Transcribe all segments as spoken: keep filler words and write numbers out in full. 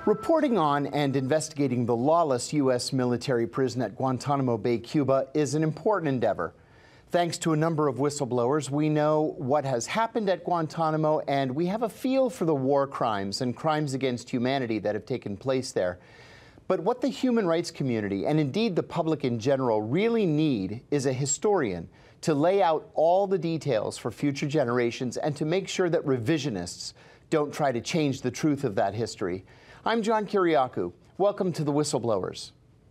Reporting on and investigating the lawless U S military prison at Guantanamo Bay, Cuba, is an important endeavor. Thanks to a number of whistleblowers, we know what has happened at Guantanamo, and we have a feel for the war crimes and crimes against humanity that have taken place there. But what the human rights community, and indeed the public in general, really need is a historian to lay out all the details for future generations and to make sure that revisionists don't try to change the truth of that history. I'm John Kiriakou. Welcome to the Whistleblowers.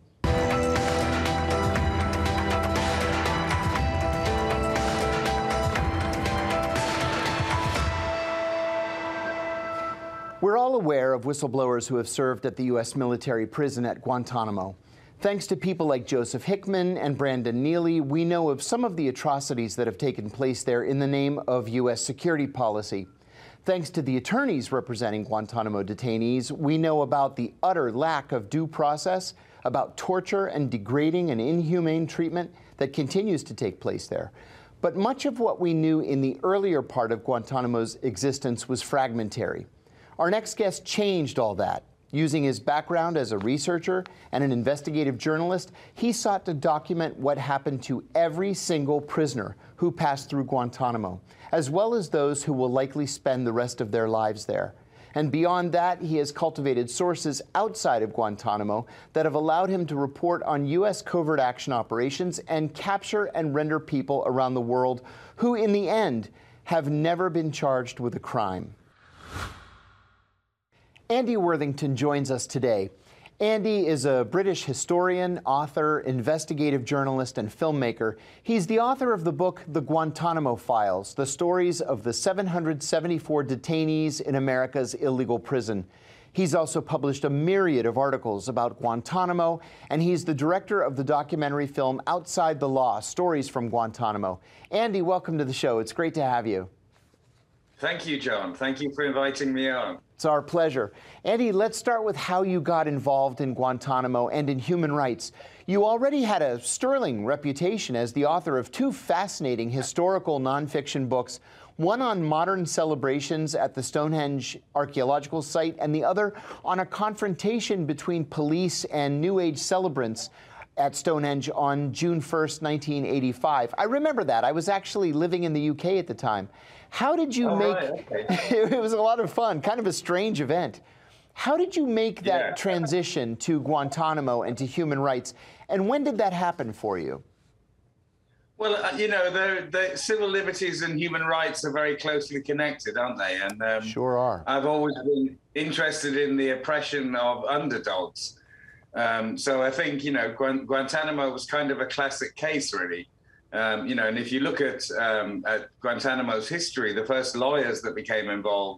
We're all aware of whistleblowers who have served at the U S military prison at Guantanamo. Thanks to people like Joseph Hickman and Brandon Neely, we know of some of the atrocities that have taken place there in the name of U S security policy. Thanks to the attorneys representing Guantanamo detainees, we know about the utter lack of due process, about torture and degrading and inhumane treatment that continues to take place there. But much of what we knew in the earlier part of Guantanamo's existence was fragmentary. Our next guest changed all that. Using his background as a researcher and an investigative journalist, he sought to document what happened to every single prisoner who passed through Guantanamo, as well as those who will likely spend the rest of their lives there. And beyond that, he has cultivated sources outside of Guantanamo that have allowed him to report on U S covert action operations and capture and render people around the world who, in the end, have never been charged with a crime. Andy Worthington joins us today. Andy is a British historian, author, investigative journalist, and filmmaker. He's the author of the book, The Guantanamo Files, the stories of the seven hundred seventy-four detainees in America's illegal prison. He's also published a myriad of articles about Guantanamo, and he's the director of the documentary film Outside the Law, Stories from Guantanamo. Andy, welcome to the show. It's great to have you. Thank you, John. Thank you for inviting me on. It's our pleasure. Andy, let's start with how you got involved in Guantanamo and in human rights. You already had a sterling reputation as the author of two fascinating historical nonfiction books, one on modern celebrations at the Stonehenge archaeological site, and the other on a confrontation between police and New Age celebrants at Stonehenge on June first, nineteen eighty-five. I remember that. I was actually living in the U K at the time. How did you oh, make, right, okay. It was a lot of fun, kind of a strange event. How did you make that yeah. transition to Guantanamo and to human rights? And when did that happen for you? Well, uh, you know, the, the civil liberties and human rights are very closely connected, aren't they? And um, sure are. I've always been interested in the oppression of underdogs. Um, so I think, you know, Guant Guantanamo was kind of a classic case, really. Um, you know, and if you look at, um, at Guantanamo's history, the first lawyers that became involved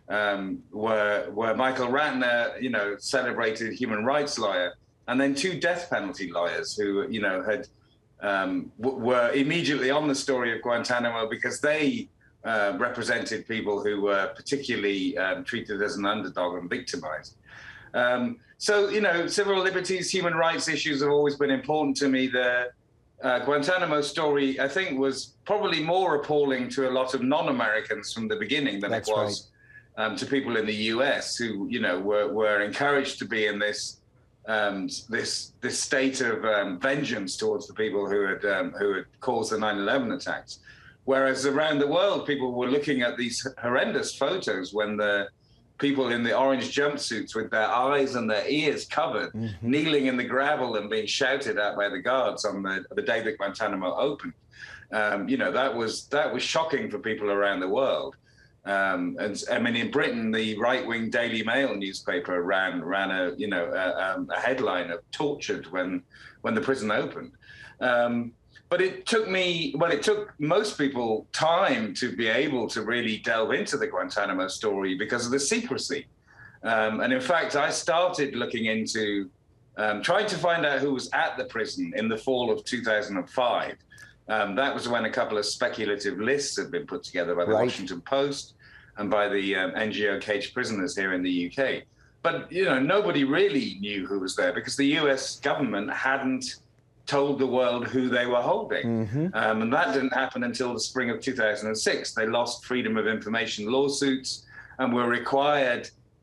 um, were, were Michael Ratner, you know, celebrated human rights lawyer, and then two death penalty lawyers who, you know, had um, w were immediately on the story of Guantanamo because they uh, represented people who were particularly um, treated as an underdog and victimized. Um, so, you know, civil liberties, human rights issues have always been important to me. The uh, Guantanamo story, I think, was probably more appalling to a lot of non-Americans from the beginning than That's it was right. um, to people in the U S who, you know, were, were encouraged to be in this um, this this state of um, vengeance towards the people who had um, who had caused the nine eleven attacks. Whereas around the world, people were looking at these horrendous photos when the people in the orange jumpsuits with their eyes and their ears covered, mm-hmm. kneeling in the gravel and being shouted at by the guards on the, the day that Guantanamo opened. Um, you know, that was that was shocking for people around the world. Um, and I mean, in Britain, the right-wing Daily Mail newspaper ran ran a you know a, um, a headline of "tortured" when when the prison opened. Um, But it took me, well, it took most people time to be able to really delve into the Guantanamo story because of the secrecy. Um, and in fact, I started looking into um, trying to find out who was at the prison in the fall of two thousand five. Um, that was when a couple of speculative lists had been put together by the right. Washington Post and by the um, N G O Caged Prisoners here in the U K. But, you know, nobody really knew who was there because the U S government hadn't told the world who they were holding. Mm-hmm. um, and that didn't happen until the spring of two thousand six. They lost Freedom of Information lawsuits and were required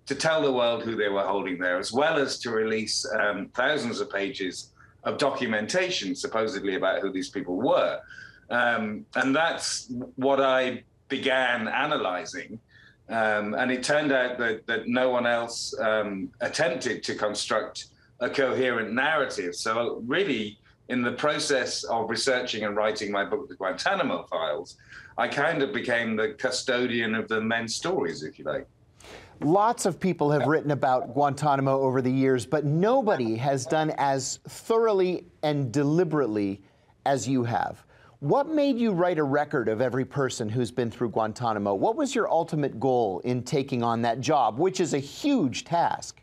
to tell the world who they were holding there, as well as to release um, thousands of pages of documentation, supposedly about who these people were. Um, and that's what I began analyzing. Um, and it turned out that, that no one else um, attempted to construct a coherent narrative. So really, in the process of researching and writing my book, The Guantanamo Files, I kind of became the custodian of the men's stories, if you like. Lots of people have written about Guantanamo over the years, but nobody has done as thoroughly and deliberately as you have. What made you write a record of every person who's been through Guantanamo? What was your ultimate goal in taking on that job, which is a huge task?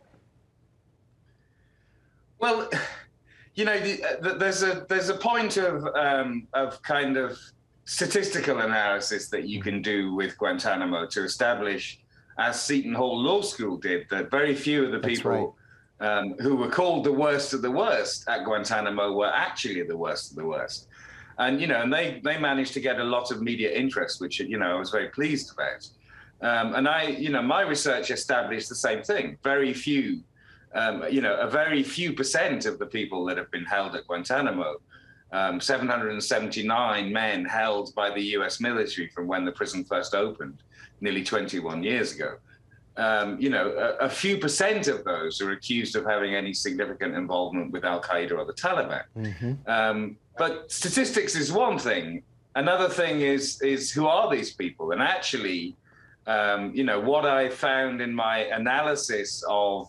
Well, you know, the, the, there's a there's a point of um, of kind of statistical analysis that you can do with Guantanamo to establish, as Seton Hall Law School did, that very few of the That's people right. um, who were called the worst of the worst at Guantanamo were actually the worst of the worst. And, you know, and they, they managed to get a lot of media interest, which, you know, I was very pleased about. Um, and I, you know, my research established the same thing. Very few, um, you know, a very few percent of the people that have been held at Guantanamo, um, seven hundred seventy-nine men held by the U S military from when the prison first opened, nearly twenty-one years ago. Um, you know, a, a few percent of those are accused of having any significant involvement with Al-Qaeda or the Taliban. Mm-hmm. Um, but statistics is one thing. Another thing is, is who are these people? And actually, um, you know, what I found in my analysis of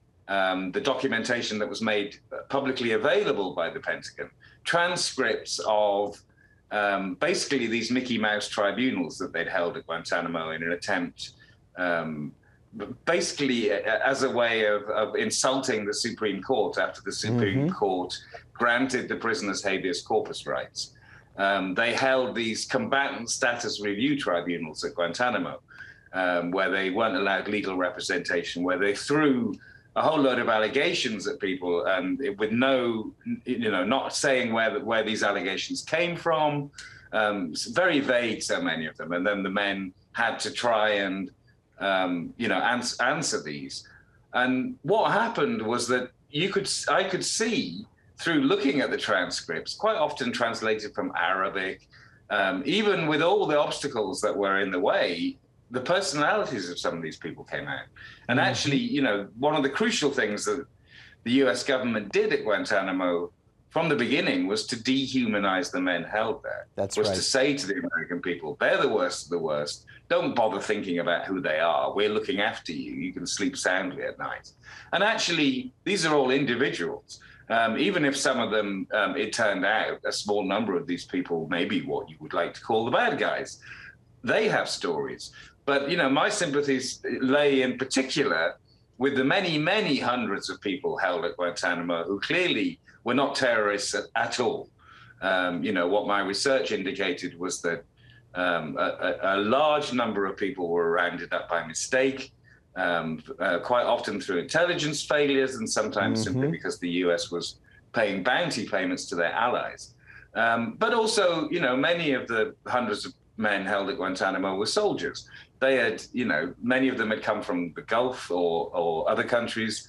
um, the documentation that was made publicly available by the Pentagon, transcripts of um, basically these Mickey Mouse tribunals that they'd held at Guantanamo in an attempt um, basically as a way of, of insulting the Supreme Court after the Supreme mm-hmm. Court granted the prisoners habeas corpus rights. Um, they held these combatant status review tribunals at Guantanamo, um, where they weren't allowed legal representation, where they threw a whole load of allegations at people, and it, with no, you know, not saying where where these allegations came from. Um, very vague, so many of them, and then the men had to try and Um, you know, ans- answer these. And what happened was that you could, I could see through looking at the transcripts, quite often translated from Arabic, um, even with all the obstacles that were in the way, the personalities of some of these people came out. And mm-hmm. actually, you know, one of the crucial things that the U S government did at Guantanamo from the beginning was to dehumanize the men held there. That's was right. to say to the American people, they're the worst of the worst. Don't bother thinking about who they are. We're looking after you. You can sleep soundly at night. And actually, these are all individuals. Um, even if some of them, um, it turned out, a small number of these people may be what you would like to call the bad guys. They have stories. But, you know, my sympathies lay in particular with the many, many hundreds of people held at Guantanamo who clearly were not terrorists at, at all. Um, you know, what my research indicated was that um, a, a large number of people were rounded up by mistake, um, uh, quite often through intelligence failures, and sometimes mm-hmm. simply because the U S was paying bounty payments to their allies. Um, but also, you know, many of the hundreds of men held at Guantanamo were soldiers. They had, you know, many of them had come from the Gulf or, or other countries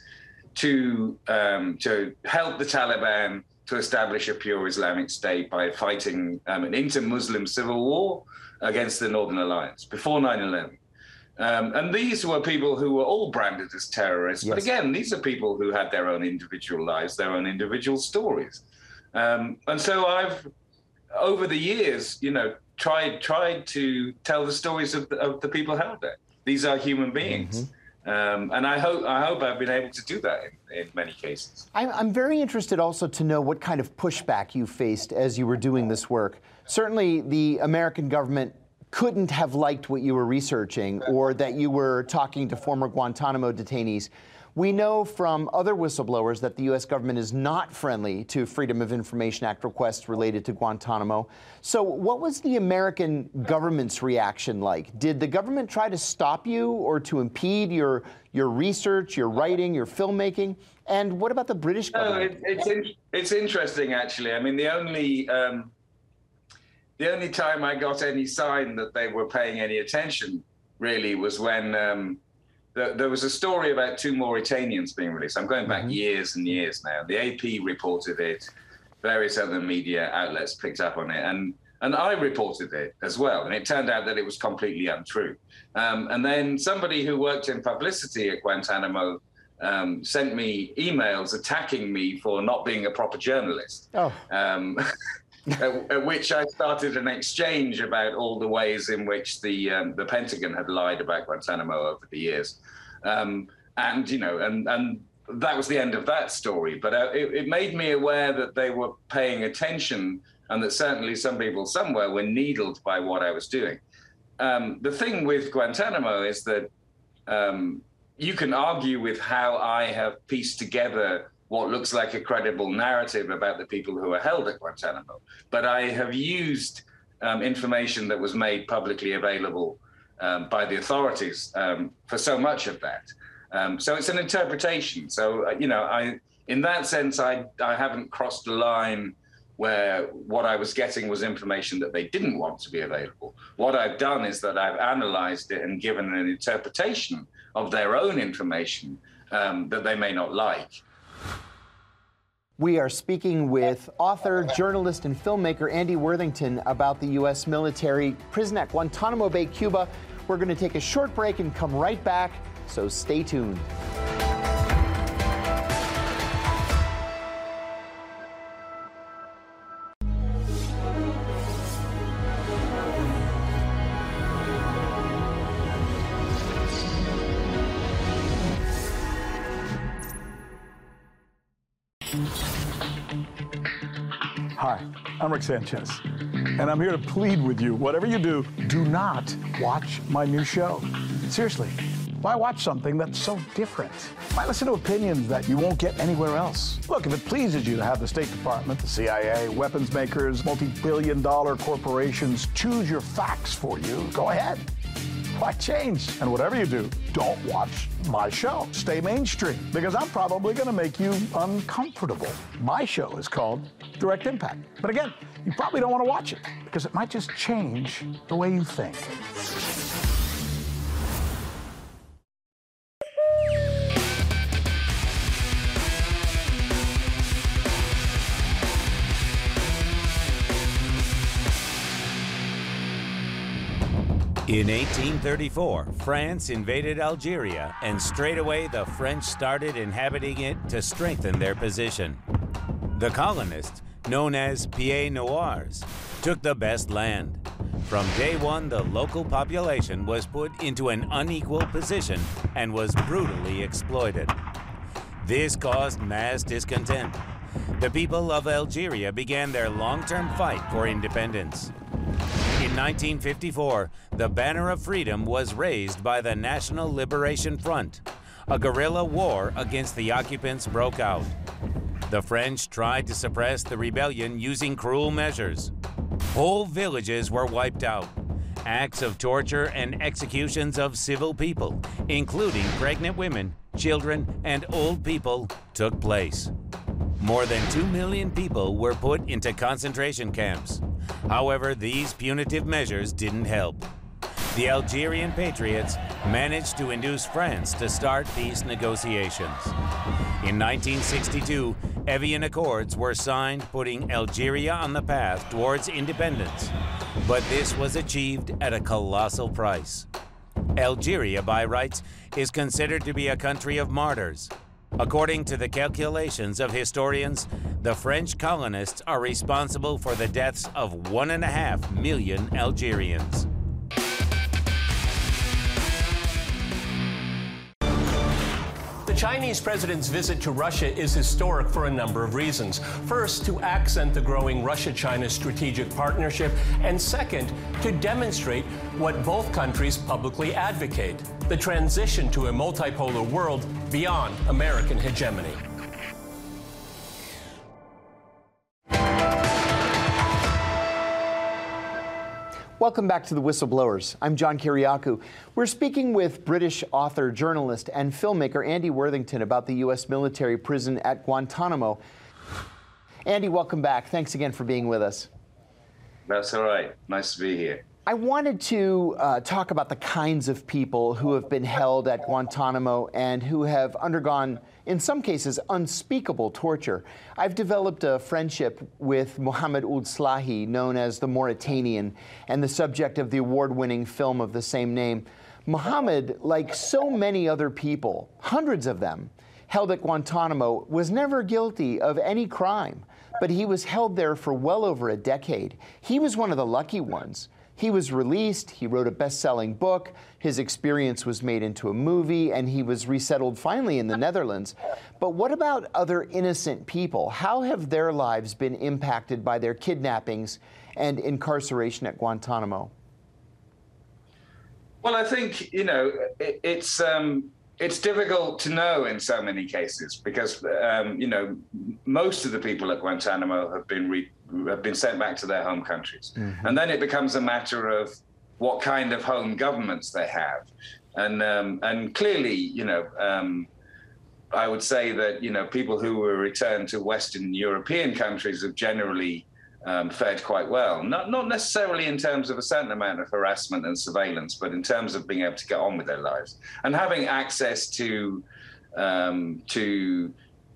to um, to help the Taliban to establish a pure Islamic state by fighting um, an inter-Muslim civil war against the Northern Alliance before nine eleven. Um, and these were people who were all branded as terrorists. Yes. But again, these are people who had their own individual lives, their own individual stories. Um, and so I've, over the years, you know, tried tried to tell the stories of the, of the people held there. These are human beings. Mm-hmm. Um, and I hope I hope I've been able to do that in, in many cases. I'm, I'm very interested also to know what kind of pushback you faced as you were doing this work. Certainly, the American government couldn't have liked what you were researching or that you were talking to former Guantanamo detainees. We know from other whistleblowers that the U S government is not friendly to Freedom of Information Act requests related to Guantanamo. So what was the American government's reaction like? Did the government try to stop you or to impede your, your research, your writing, your filmmaking? And what about the British government? No, it, it's, in, it's interesting, actually. I mean, the only, um, the only time I got any sign that they were paying any attention, really, was when... Um, there, there was a story about two Mauritanians being released. I'm going back Mm-hmm. years and years now. The A P reported it. Various other media outlets picked up on it. And, and I reported it as well. And it turned out that it was completely untrue. Um, and then somebody who worked in publicity at Guantanamo um, sent me emails attacking me for not being a proper journalist. Oh. Um, at, at which I started an exchange about all the ways in which the um, the Pentagon had lied about Guantanamo over the years, um, and you know, and and that was the end of that story. But uh, it, it made me aware that they were paying attention, and that certainly some people somewhere were needled by what I was doing. Um, the thing with Guantanamo is that um, you can argue with how I have pieced together what looks like a credible narrative about the people who are held at Guantanamo. But I have used um, information that was made publicly available um, by the authorities um, for so much of that. Um, so it's an interpretation. So, uh, you know, I, in that sense, I, I haven't crossed a line where what I was getting was information that they didn't want to be available. What I've done is that I've analyzed it and given an interpretation of their own information um, that they may not like. We are speaking with author, journalist, and filmmaker Andy Worthington about the U S military prison at Guantanamo Bay, Cuba. We're going to take a short break and come right back, so stay tuned. Hi, I'm Rick Sanchez, and I'm here to plead with you. Whatever you do, do not watch my new show. Seriously, why watch something that's so different? Why listen to opinions that you won't get anywhere else? Look, if it pleases you to have the State Department, the C I A, weapons makers, multi-billion dollar corporations choose your facts for you, go ahead. Why change? And whatever you do, don't watch my show. Stay mainstream, because I'm probably going to make you uncomfortable. My show is called Direct Impact. But again, you probably don't want to watch it, because it might just change the way you think. In eighteen thirty-four, France invaded Algeria, and straight away the French started inhabiting it to strengthen their position. The colonists, known as Pieds Noirs, took the best land. From day one, the local population was put into an unequal position and was brutally exploited. This caused mass discontent. The people of Algeria began their long-term fight for independence. In nineteen fifty-four, the banner of freedom was raised by the National Liberation Front. A guerrilla war against the occupants broke out. The French tried to suppress the rebellion using cruel measures. Whole villages were wiped out. Acts of torture and executions of civil people, including pregnant women, children, and old people, took place. More than two million people were put into concentration camps. However, these punitive measures didn't help. The Algerian patriots managed to induce France to start peace negotiations. In nineteen sixty-two, Evian Accords were signed, putting Algeria on the path towards independence. But this was achieved at a colossal price. Algeria, by rights, is considered to be a country of martyrs. According to the calculations of historians, the French colonists are responsible for the deaths of one and a half million Algerians. The Chinese president's visit to Russia is historic for a number of reasons. First, to accent the growing Russia-China strategic partnership, and second, to demonstrate what both countries publicly advocate: the transition to a multipolar world beyond American hegemony. Welcome back to The Whistleblowers. I'm John Kiriakou. We're speaking with British author, journalist, and filmmaker Andy Worthington about the U S military prison at Guantanamo. Andy, welcome back. Thanks again for being with us. That's all right. Nice to be here. I wanted to uh, talk about the kinds of people who have been held at Guantanamo and who have undergone, in some cases, unspeakable torture. I've developed a friendship with Mohammed Ould Slahi, known as the Mauritanian, and the subject of the award-winning film of the same name. Mohammed, like so many other people, hundreds of them, held at Guantanamo, was never guilty of any crime, but he was held there for well over a decade. He was one of the lucky ones. He was released, he wrote a best-selling book, his experience was made into a movie, and he was resettled finally in the Netherlands. But what about other innocent people? How have their lives been impacted by their kidnappings and incarceration at Guantanamo? Well, I think, you know, it, it's um, it's difficult to know in so many cases because, um, you know, most of the people at Guantanamo have been re have been sent back to their home countries. Mm-hmm. And then it becomes a matter of what kind of home governments they have. And um, and clearly, you know, um, I would say that, you know, people who were returned to Western European countries have generally um, fared quite well. Not, not necessarily in terms of a certain amount of harassment and surveillance, but in terms of being able to get on with their lives and having access to um, to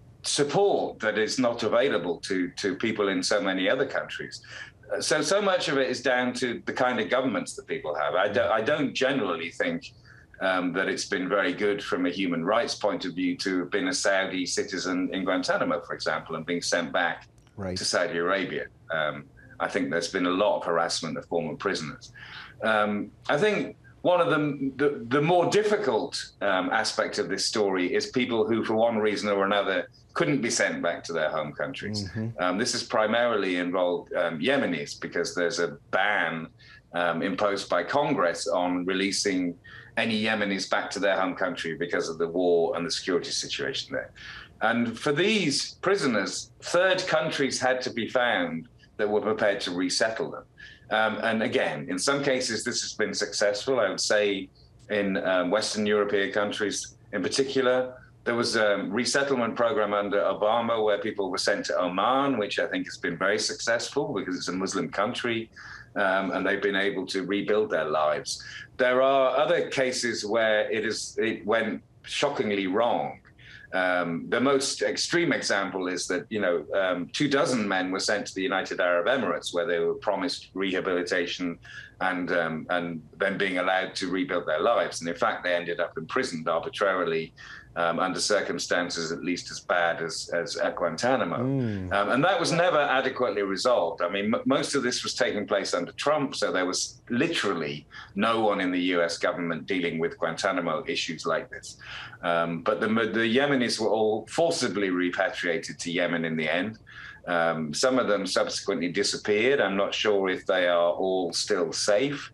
support that is not available to, to people in so many other countries. So, so much of it is down to the kind of governments that people have. I, do, I don't generally think um, that it's been very good from a human rights point of view to have been a Saudi citizen in Guantanamo, for example, and being sent back right. to Saudi Arabia. Um, I think there's been a lot of harassment of former prisoners. Um, I think one of the, the, the more difficult um, aspects of this story is people who, for one reason or another, couldn't be sent back to their home countries. Mm-hmm. um, this has primarily involved um, Yemenis because there's a ban um, imposed by Congress on releasing any Yemenis back to their home country because of the war and the security situation there. And for these prisoners, third countries had to be found that were prepared to resettle them. Um, and again, in some cases, this has been successful. I would say in um, Western European countries in particular, there was a resettlement program under Obama where people were sent to Oman, which I think has been very successful because it's a Muslim country, um, and they've been able to rebuild their lives. There are other cases where it is it went shockingly wrong. Um, the most extreme example is that, you know, um, two dozen men were sent to the United Arab Emirates where they were promised rehabilitation and um, and then being allowed to rebuild their lives. And in fact, they ended up imprisoned arbitrarily um, under circumstances at least as bad as, as at Guantanamo. Mm. Um, and that was never adequately resolved. I mean, m most of this was taking place under Trump, so there was literally no one in the U S government dealing with Guantanamo issues like this. Um, but the, the Yemenis were all forcibly repatriated to Yemen in the end. Um, some of them subsequently disappeared. I'm not sure if they are all still safe.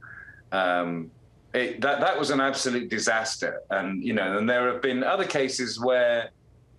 Um, it, that, that was an absolute disaster. And, you know, and there have been other cases where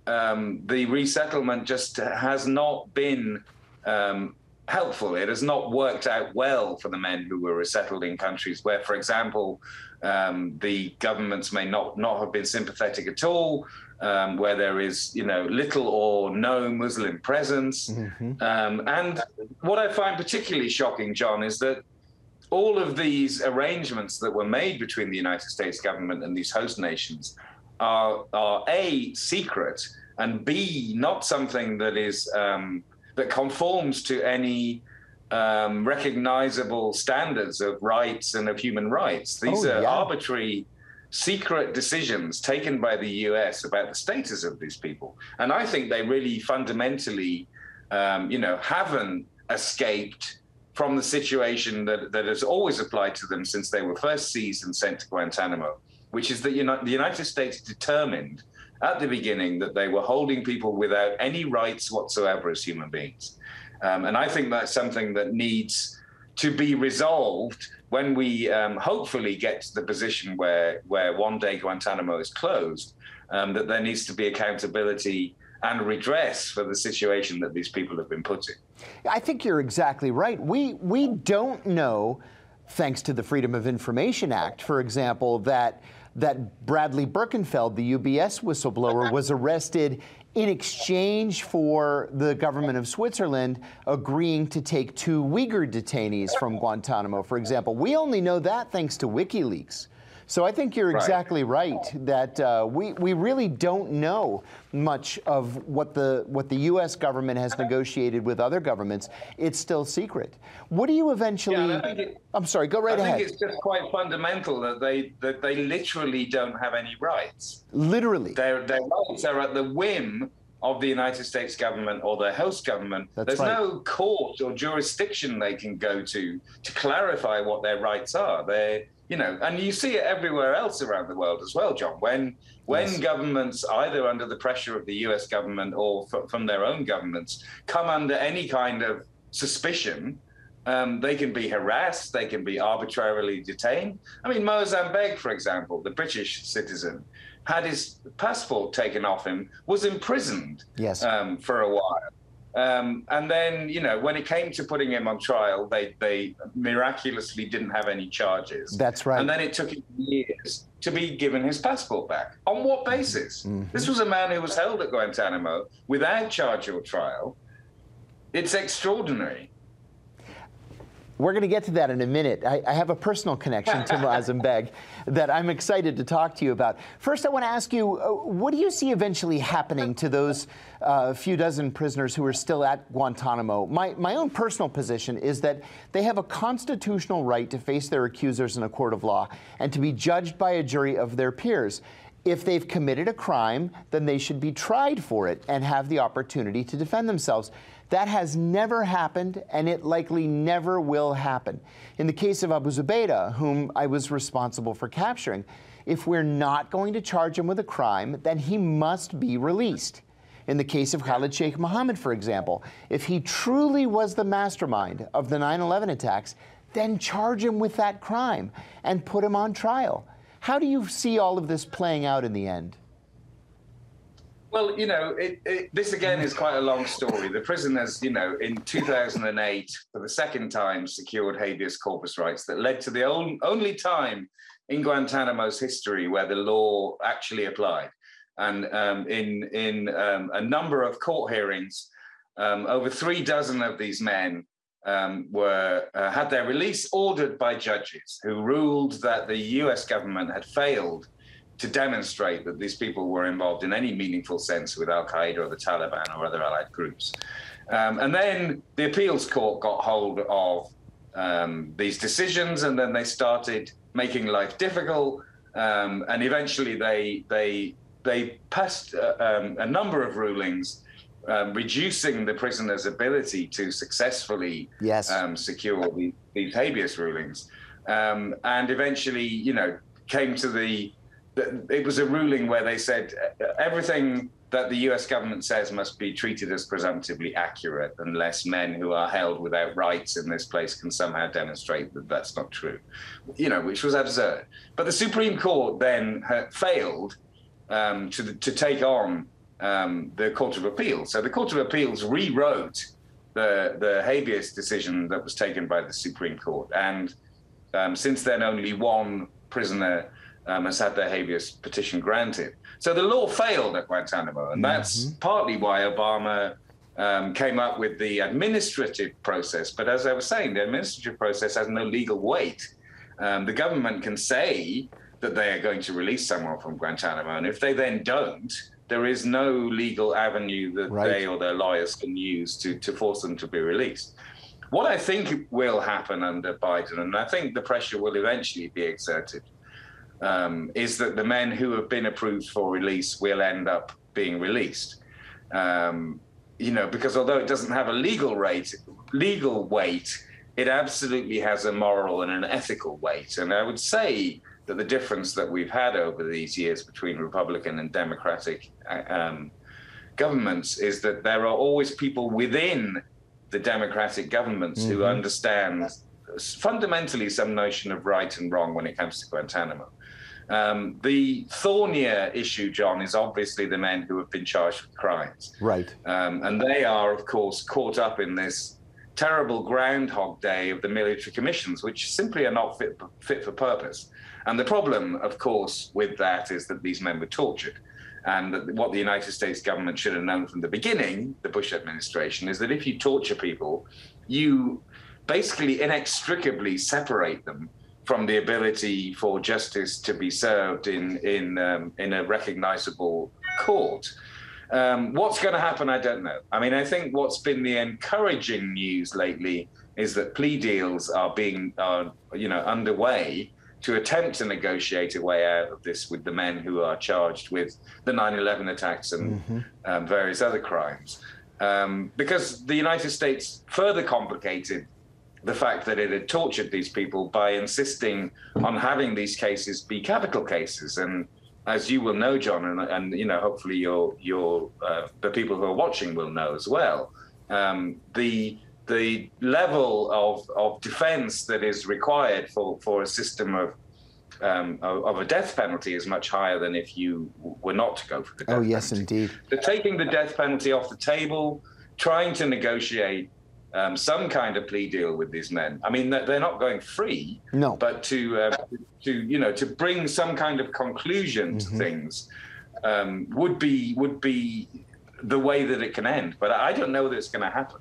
um, the resettlement just has not been um, helpful. It has not worked out well for the men who were resettled in countries where, for example, um, the governments may not, not have been sympathetic at all, um, where there is, you know, little or no Muslim presence. Mm-hmm. um, and what I find particularly shocking, John, is that all of these arrangements that were made between the United States government and these host nations are, are A, secret, and B, not something that is um, that conforms to any um, recognizable standards of rights and of human rights. These oh, are yeah. arbitrary, secret decisions taken by the U S about the status of these people. And I think they really fundamentally, um, you know, haven't escaped from the situation that, that has always applied to them since they were first seized and sent to Guantanamo, which is that you know, the United States determined at the beginning that they were holding people without any rights whatsoever as human beings. Um, and I think that's something that needs to be resolved when we um, hopefully get to the position where, where one day Guantanamo is closed, um, that there needs to be accountability and redress for the situation that these people have been put in. I think you're exactly right. We, we don't know, thanks to the Freedom of Information Act, for example, that that Bradley Birkenfeld, the U B S whistleblower, was arrested in exchange for the government of Switzerland agreeing to take two Uyghur detainees from Guantanamo, for example. We only know that thanks to WikiLeaks. So I think you're Right. exactly right that uh, we, we really don't know much of what the, what the U S government has negotiated with other governments. It's still secret. What do you eventually... Yeah, I think it, I'm sorry, go right I ahead. think it's just quite fundamental that they that they literally don't have any rights. Literally. Their, their rights are at the whim of the United States government or their host government. That's There's right. no court or jurisdiction they can go to to clarify what their rights are. They're, you know, and you see it everywhere else around the world as well, John. When when Yes. governments, either under the pressure of the U S government or f- from their own governments, come under any kind of suspicion, um, they can be harassed, they can be arbitrarily detained. I mean, Mozambique, for example, the British citizen, had his passport taken off him, was imprisoned Yes. um, for a while. Um, and then, you know, when it came to putting him on trial, they, they miraculously didn't have any charges. That's right. And then it took him years to be given his passport back. On what basis? Mm-hmm. This was a man who was held at Guantanamo without charge or trial. It's extraordinary. We're going to get to that in a minute. I, I have a personal connection to Mozambique that I'm excited to talk to you about. First, I want to ask you, uh, what do you see eventually happening to those uh, few dozen prisoners who are still at Guantanamo? My, my own personal position is that they have a constitutional right to face their accusers in a court of law and to be judged by a jury of their peers. If they've committed a crime, then they should be tried for it and have the opportunity to defend themselves. That has never happened, and it likely never will happen. In the case of Abu Zubaydah, whom I was responsible for capturing, if we're not going to charge him with a crime, then he must be released. In the case of Khalid Sheikh Mohammed, for example, if he truly was the mastermind of the nine eleven attacks, then charge him with that crime and put him on trial. How do you see all of this playing out in the end? Well, you know, it, it, this again is quite a long story. The prisoners, you know, in two thousand eight, for the second time, secured habeas corpus rights that led to the on, only time in Guantanamo's history where the law actually applied. And um, in, in um, a number of court hearings, um, over three dozen of these men um, were uh, had their release ordered by judges who ruled that the U S government had failed to demonstrate that these people were involved in any meaningful sense with Al-Qaeda or the Taliban or other allied groups. Um, and then the appeals court got hold of um, these decisions, and then they started making life difficult. Um, and eventually they, they, they passed uh, um, a number of rulings um, reducing the prisoner's ability to successfully Yes. um, secure the, these habeas rulings. Um, and eventually, you know, came to the it was a ruling where they said everything that the U S government says must be treated as presumptively accurate unless men who are held without rights in this place can somehow demonstrate that that's not true, you know, which was absurd. But the Supreme Court then failed um, to, to take on um, the Court of Appeals. So the Court of Appeals rewrote the, the habeas decision that was taken by the Supreme Court. And um, since then, only one prisoner Um, has had their habeas petition granted. So the law failed at Guantanamo, and that's mm-hmm. partly why Obama um, came up with the administrative process. But as I was saying, the administrative process has no legal weight. Um, the government can say that they are going to release someone from Guantanamo, and if they then don't, there is no legal avenue that right. they or their lawyers can use to, to force them to be released. What I think will happen under Biden, and I think the pressure will eventually be exerted, Um, is that the men who have been approved for release will end up being released. Um, you know, because although it doesn't have a legal rate, legal weight, it absolutely has a moral and an ethical weight. And I would say that the difference that we've had over these years between Republican and Democratic um, governments is that there are always people within the Democratic governments mm-hmm. who understand fundamentally some notion of right and wrong when it comes to Guantanamo. Um, the thornier issue, John, is obviously the men who have been charged with crimes. Right. Um, and they are, of course, caught up in this terrible Groundhog Day of the military commissions, which simply are not fit, fit for purpose. And the problem, of course, with that is that these men were tortured. And that what the United States government should have known from the beginning, the Bush administration, is that if you torture people, you basically inextricably separate them from the ability for justice to be served in in um, in a recognizable court. Um, what's going to happen, I don't know. I mean, I think what's been the encouraging news lately is that plea deals are being, uh, you know, underway to attempt to negotiate a way out of this with the men who are charged with the nine eleven attacks and mm-hmm. um, various other crimes. Um, because the United States further complicated the fact that it had tortured these people by insisting on having these cases be capital cases. And as you will know, John, and, and you know, hopefully your your uh, the people who are watching will know as well, um, the the level of, of defense that is required for, for a system of, um, of of a death penalty is much higher than if you were not to go for the death penalty. Oh, yes, indeed. So taking the death penalty off the table, trying to negotiate um, some kind of plea deal with these men. I mean, they're not going free, no. but to, uh, to you know, to bring some kind of conclusion mm-hmm. to things um, would be would be the way that it can end. But I don't know that it's going to happen.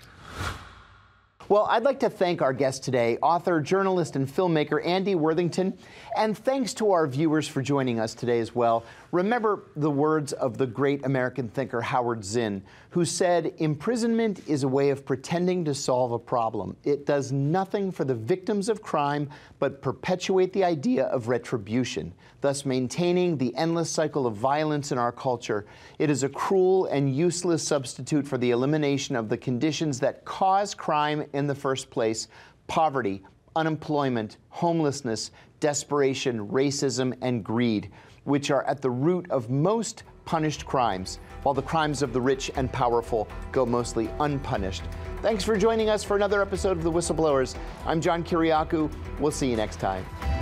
Well, I'd like to thank our guest today, author, journalist, and filmmaker Andy Worthington, and thanks to our viewers for joining us today as well. Remember the words of the great American thinker Howard Zinn, who said, "Imprisonment is a way of pretending to solve a problem. It does nothing for the victims of crime but perpetuate the idea of retribution, thus maintaining the endless cycle of violence in our culture. It is a cruel and useless substitute for the elimination of the conditions that cause crime in the first place: poverty, unemployment, homelessness, desperation, racism, and greed, which are at the root of most punished crimes, while the crimes of the rich and powerful go mostly unpunished." Thanks for joining us for another episode of The Whistleblowers. I'm John Kiriakou. We'll see you next time.